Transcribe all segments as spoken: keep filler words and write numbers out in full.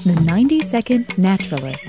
The ninety second Naturalist.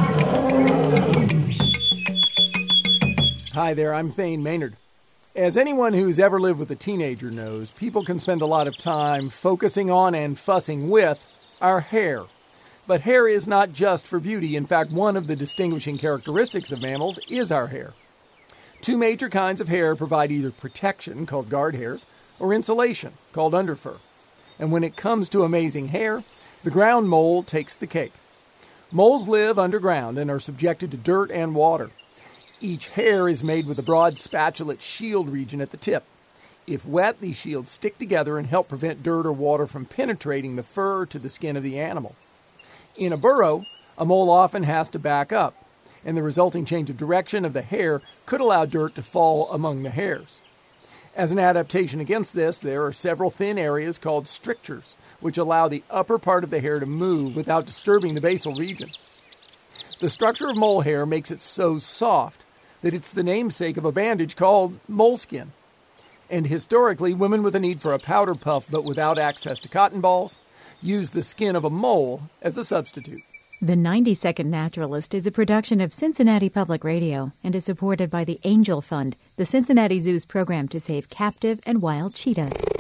Hi there, I'm Thane Maynard. As anyone who's ever lived with a teenager knows, people can spend a lot of time focusing on and fussing with our hair. But hair is not just for beauty. In fact, one of the distinguishing characteristics of mammals is our hair. Two major kinds of hair provide either protection, called guard hairs, or insulation, called underfur. And when it comes to amazing hair, the ground mole takes the cake. Moles live underground and are subjected to dirt and water. Each hair is made with a broad spatulate shield region at the tip. If wet, these shields stick together and help prevent dirt or water from penetrating the fur to the skin of the animal. In a burrow, a mole often has to back up, and the resulting change of direction of the hair could allow dirt to fall among the hairs. As an adaptation against this, there are several thin areas called strictures, which allow the upper part of the hair to move without disturbing the basal region. The structure of mole hair makes it so soft that it's the namesake of a bandage called moleskin. And historically, women with a need for a powder puff but without access to cotton balls use the skin of a mole as a substitute. The ninety second Naturalist is a production of Cincinnati Public Radio and is supported by the Angel Fund, the Cincinnati Zoo's program to save captive and wild cheetahs.